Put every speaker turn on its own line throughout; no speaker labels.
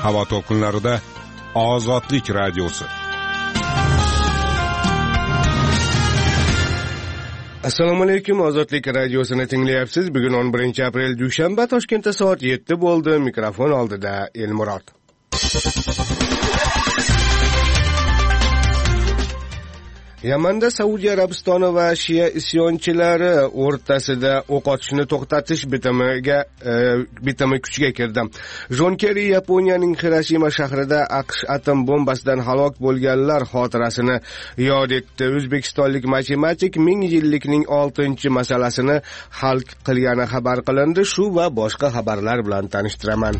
havo to'lqinlarida Ozodlik radiosi.
Assalomu alaykum, Ozodlik radiosini tinglayapsiz. Bugun 11-aprel dushanba, Toshkentda soat 7 bo'ldi. Mikrofon oldida Elmurod. Yamanda Saudiya Arabistoni va Shia isyonchilari o'rtasida o'q otishni to'xtatish bitimi kuchga kirdi. Jon Kerri Yaponiyaning Xirosima shahrida AQSh atom bombasidan halok bo'lganlar xotirasini yod etdi. O'zbekistonlik matematik 1000 yillikning 6-masalasini hal qilgani xabar qilindi. Shu va boshqa xabarlar bilan tanishtiraman.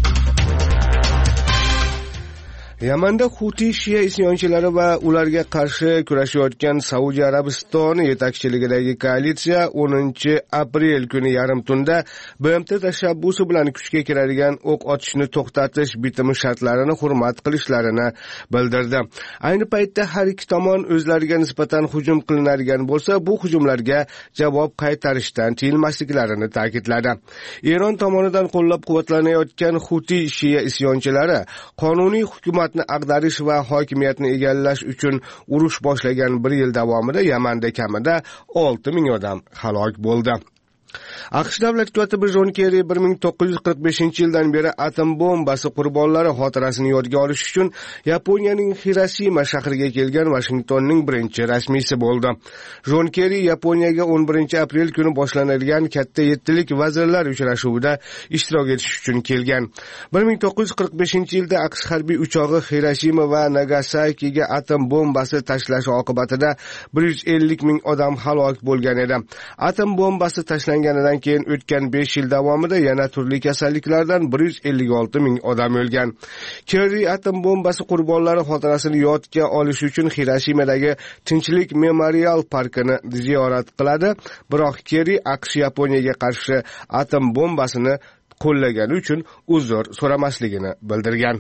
Yamanda Huti Shia isyonchilari va ularga qarshi kurashayotgan Saudiya Arabistoni yetakchiligidagi koalitsiya 10-aprel kuni yarim tunda BMT tashabbusi bilan kuchga kiradigan o'q otishni to'xtatish bitimi shartlarini hurmat qilishlarini bildirdi. Ayni paytda har ikki tomon o'zlariga nisbatan hujum qilinadigan bo'lsa, bu hujumlarga javob qaytarishdan tiyilmasliklarini ta'kidladi. Eron tomonidan qo'llab-quvvatlanayotgan Huti Shia isyonchilari qonuniy hukumat ag'darish va hokimiyatni egallash uchun urush boshlagan 1 yil davomida Yamanda kamida 6000 odam halok bo'ldi. AQSh davlat kotibi Jon Kerri 1945-yildan beri atom bombasi qurbonlari xotirasini yodga olish uchun Yaponiyaning Xirosima shahriga kelgan Washingtonning birinchi rasmiysi bo'ldi. Jon Kerri Yaponiyaga 11-aprel kuni boshlanadigan katta yettilik vazirlar uchrashuvida ishtirok etish uchun kelgan. 1945-yilda AQSh harbiy uchog'i Xirosima va Nagasakiga atom bombasi tashlashi oqibatida 150 ming odam halok bo'lgan edi. Atom bombasi tashlanganidan keyin o'tgan 5 yil davomida yana turli kasalliklardan 156 ming odam o'lgan. Kerri atom bombasi qurbonlari xotirasini yodga olish uchun Xirosimadagi Tinchlik memorial parkini ziyorat qiladi. Biroq Kerri AQSh Yaponiyaga qarshi atom bombasini qo'llagani uchun uzr so'ramasligini bildirgan.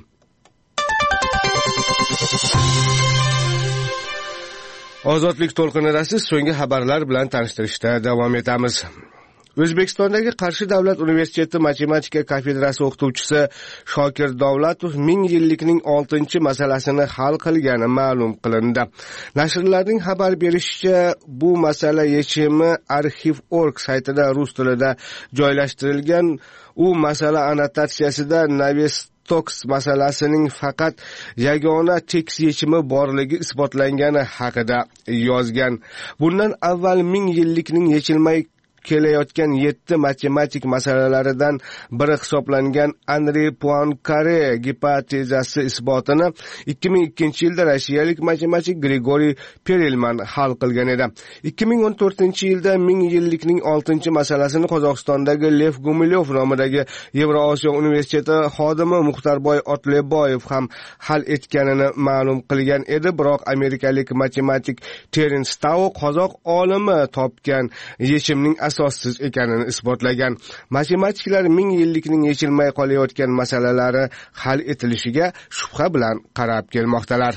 Ozodlik to'lqinidasiz so'nggi xabarlar bilan tanishtirishda davom etamiz. O'zbekistondagi Qarshi davlat universiteti matematika kafedrasi o'qituvchisi Shokir Davlatov 1000 yillikning 6-masalasini hal qilgani ma'lum qilindi. Nashrlarning xabar berishicha, bu masala yechimi Arxiv.org saytida rus tilida joylashtirilgan. U masala annotatsiyasida Navistox masalasining faqat yagona tekst yechimi borligi isbotlangani haqida yozgan. Bundan avval 1000 yillikning yechilmay kelayotgan 7 matematik masalalaridan biri hisoblangan Andrey Poincare gipotezasi isbotini 2002-yilda rossiyalik matematik Grigoriy Perelman hal qilgan edi. 2014-yilda 1000 yillikning 6-masalasini Qozog'istondagi Lev Gumilyov nomidagi Yevrosiyo universiteti xodimi Muxtarboy Otleboyev ham hal etganini ma'lum qilgan edi. Biroq amerikalik matematik Terence Tao qozoq olimi topgan yechimning asossiz ekanini isbotlagan. Matematiklar 1000 yillikning yechilmay qolayotgan masalalari hal etilishiga shubha bilan qarab kelmoqdalar.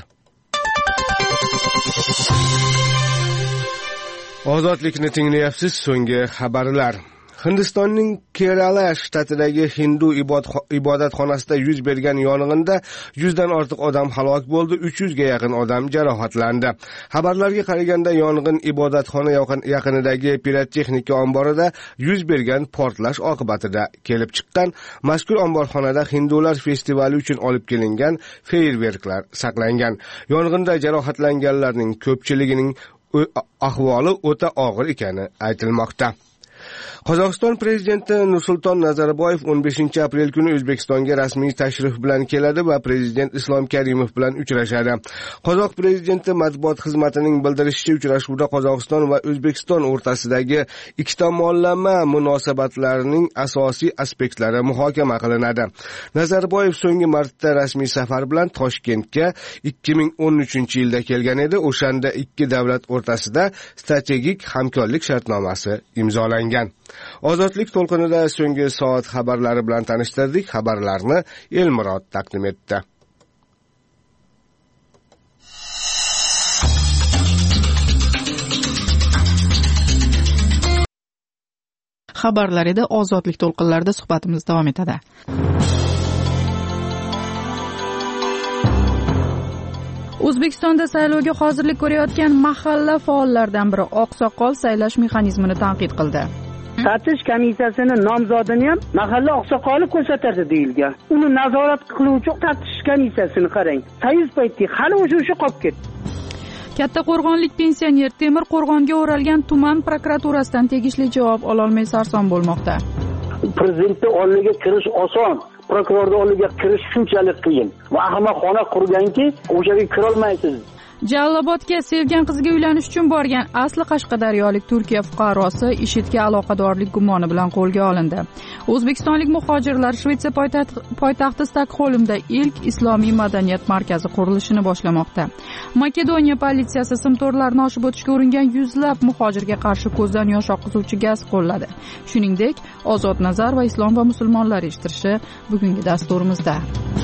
Ozodlikni tinglayapsiz. So'nggi xabarlar. Hindistonning Kerala shtatidagi Hindu ibodatxonasida yuz bergan yong'inda 100 dan ortiq odam halok bo'ldi, 300 ga yaqin odam jarohatlandi. Xabarlarga qaraganda yong'in ibodatxona yaqinidagi pirotexnika omborida yuz bergan portlash oqibatida kelib chiqqan. Mazkur omborxonada Hindular festivali uchun olib kelingan feyrverklar saqlangan. Yong'inda jarohatlanganlarning ko'pchiligining ahvoli o'ta og'ir ekani aytilmoqda. Qozog'iston prezidenti Nursulton Nazarboyev 15-aprel kuni O'zbekistonga rasmiy tashrif bilan keladi va prezident Islom Karimov bilan uchrashadi. Qozoq prezidenti matbuot xizmatining bildirishicha, uchrashuvda Qozog'iston va O'zbekiston o'rtasidagi ikki tomonlama munosabatlarning asosiy aspektlari muhokama qilinadi. Nazarboyev so'nggi marta rasmiy safar bilan Toshkentga 2013-yilda kelgan edi. O'shanda ikki davlat o'rtasida strategik hamkorlik shartnomasi imzolangan. Ozodlik to'lqinida so'nggi soat xabarlari bilan tanishtirdik. Xabarlarni Elmurod taqdim etdi.
Xabarlar edi. Ozodlik to'lqinlarida suhbatimiz davom etadi. O'zbekistonda saylovga hozirlik ko'rayotgan mahalla faollaridan biri oqsoqol saylash mexanizmini tanqid qildi.
Tatish komissiyasini nomzodini ham mahalla oqsoqoli ko'rsatadi deyilgan. Uni nazorat qiluvchi tatish komissiyasini qarang. Sayz payti hali o'sha qolib ketdi.
Katta qo'rg'onlik pensioner temir qo'rg'onga o'ralgan tuman prokuraturasidan tegishli javob ololmay sarson bo'lmoqda.
Prezidentning oldiga kirish oson, prokurorning oldiga kirish shunchalik qiyin. Va ahmoqona qurganki, o'sha yerga kira olmaysiz.
Jallobodga sevgan qiziga uylanish uchun borgan asli qashqadaryolik Turkiya fuqarosi IShIDga aloqadorlik gumoni bilan qo'lga olindi. O'zbekistonlik muhojirlar Shvetsiya poytaxti Stokgolmda ilk islomiy madaniyat markazi qurilishini boshlamoqda. Makedoniya politsiyasi simtorlarni oshib o'tishga uringan yuzlab muhojirga qarshi ko'zdan yosh oqizuvchi gaz qo'lladi. Shuningdek, Ozod Nazar va Islom va musulmonlar eshittirishi bugungi dasturimizda.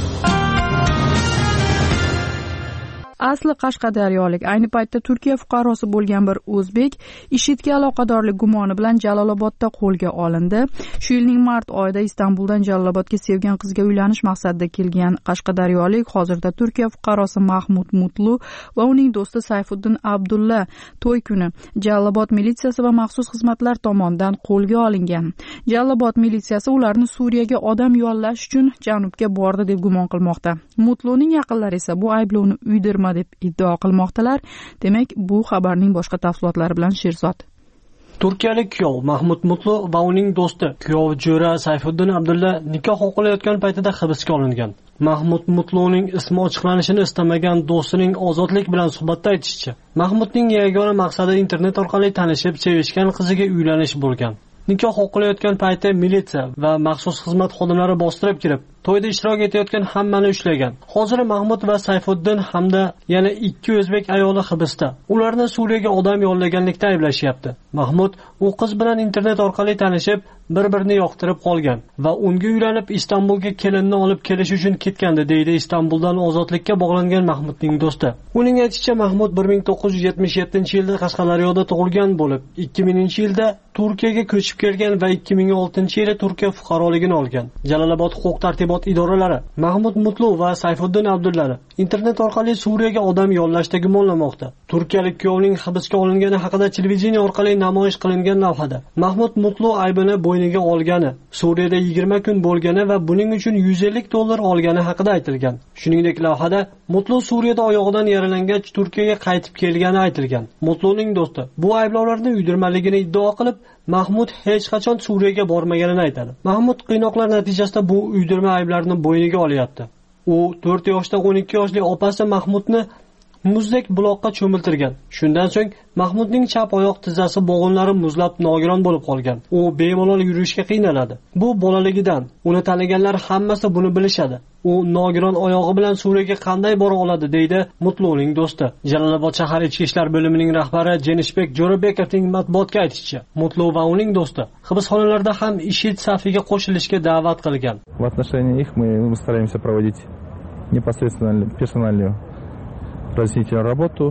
Asli qashqadaryolik, ayni paytda Turkiya fuqarosi bo'lgan bir o'zbek IShIDga aloqadorlik gumoni bilan Jalolobodda qo'lga olindi. Shu yilning mart oyida Istanbuldan Jalolobodga sevgan qizga uylanish maqsadida kelgan qashqadaryolik hozirda Turkiya fuqarosi Mahmud Mutlu va uning do'sti Sayfuddin Abdulla to'y kuni Jalolobod militsiyasi va maxsus xizmatlar tomonidan qo'lga olingan. Jalolobod militsiyasi ularni Suriyaga odam yollash uchun janubga bordi deb gumon qilmoqda. Mutluning yaqinlari esa bu ayblovni uydirma deb iddao qilmoqdalar. Demak, bu xabarning boshqa tafsilotlari bilan Sherzod.
Turkiyalik kuyov Mahmud Mutlu va uning do'sti kuyov jo'ra Sayfuddin Abdulla nikoh o'qilayotgan paytida hibsga olingan. Mahmud Mutluning ismi ochiqlanishini istamagan do'stining ozodlik bilan suhbatda aytishicha, Mahmudning yagona maqsadi internet orqali tanishib, sevishgan qiziga uylanish bo'lgan. Nikoh o'qilayotgan paytda militsiya va maxsus xizmat xodimlari bostirib kirib, to'yda ishtirok etayotgan hammani ushlagan. Hozir Mahmud va Sayfuddin hamda yana 2 o'zbek ayoli hibsda. Ularni Suriyaga odam yollaganlikda ayblashyapti. Mahmud u qiz bilan internet orqali tanishib, bir-birini yoqtirib qolgan va unga uylanib Istanbulga kelinni olib kelish uchun ketgandi, deydi Istanbuldan ozodlikka bog'langan Mahmudning do'sti. Uning aytishicha, Mahmud 1977-yilda Qashqadaryoda tug'ilgan bo'lib, 2000-yilda Turkiyaga ko'chib kelgan va 2006-yilda Turkiya fuqaroligini olgan. Jalolobod huquq-tartibot idoralari Mahmud Mutlu va Sayfuddin Abdullani internet orqali Suriyaga odam yollashda gumonlamoqda. Turkiyalik kuyovning hibsga olingani haqida televideniya orqali namoyish qilingan lavhada Mahmud Mutlu aybini bo'yniga olgani, Suriyada 20 kun bo'lgani va buning uchun $150 olgani haqida aytilgan. Shuningdek, lavhada Mutlu Suriyada oyog'idan yaralangach Turkiyaga qaytib kelgani aytilgan. Mutluning do'sti bu ayblovlarni uydirmaligini iddao qilib, Mahmud hech qachon Suriyaga bormaganini aytadi. Mahmud qiynoqlar natijasida bu uydirma ayblarni bo'yniga olyapti. U 4 yoshda 12 yoshli opasi Mahmudni muzdek buloqqa cho'miltirgan. Shundan so'ng Mahmudning chap oyoq tizzasi bo'g'inlari muzlab nogiron bo'lib qolgan. U bemalol yurishga qiynaladi. Bu bolaligidan. Uni taniganlar hammasi buni bilishadi. U nogiron oyog'i bilan Suriyaga qanday bora oladi, deydi Mutluning do'sti. Jalolobod shahar ichki ishlar bo'limining rahbari Jenishbek Jo'rabekovning matbuotga aytishicha, Mutlu va uning do'sti hibsxonalarda ham IShID safiga qo'shilishga da'vat qilgan.
В отношении их мы стараемся проводить непосредственно персональную разъяснительную работу,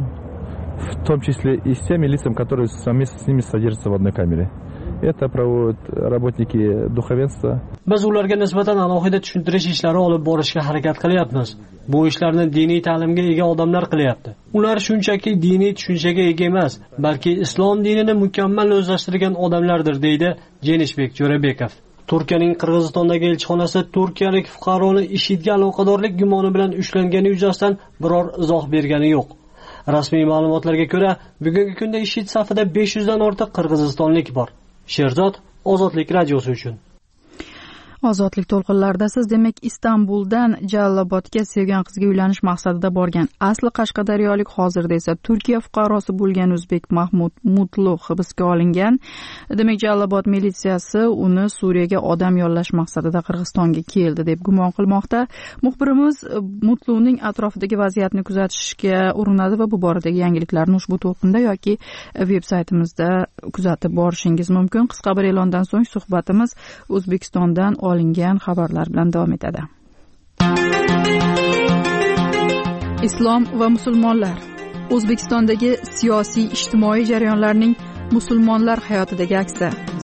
в том числе и с теми лицами, которые совместно с ними содержатся в одной камере. Это проводят работники духовенства.
Biz ularga nisbatan alohida tushuntirish ishlari olib borishga harakat qilyapmiz. Bu ishlarni diniy ta'limga ega odamlar qilyapti. Ular shunchaki diniy tushunchaga ega emas, balki islom dinini mukammal o'zlashtirgan odamlardir, deydi Jenishbek Jo'rabekov. Turkiyaning Qirg'izistondagi elchixonasi turkiyalik fuqaroni IShIDga aloqadorlik gumoni bilan ushlangani yuzasidan biror izoh bergani yo'q. Rasmiy ma'lumotlarga ko'ra, bugungi kunda IShID safida 500 dan ortiq qirg'izistonlik bor. Sherzod, Ozodlik radiosi uchun.
Ozodlik to'lqinlaridasiz. Demak, Istanbuldan Jalolobodga sevgan qizga uylanish maqsadida borgan asli qashqadaryolik hozirda esa Turkiya fuqarosi bo'lgan o'zbek Mahmud Mutlu hibsga olingan. Demak, Jalolobod militsiyasi uni Suriyaga odam yollash maqsadida Qirg'izistonga keldi deb gumon qilmoqda. Muxbirimiz Mutluning atrofidagi vaziyatni kuzatishga urinadi va bu boradagi yangiliklarni ushbu to'lqinda yoki veb-saytimizda kuzatib borishingiz mumkin. Qisqa bir e'londan so'ng suhbatimiz O'zbekistondan olingan xabarlar bilan davom etadi. Islom va musulmonlar. O'zbekistondagi siyosiy ijtimoiy jarayonlarning musulmonlar hayotidagi aksi.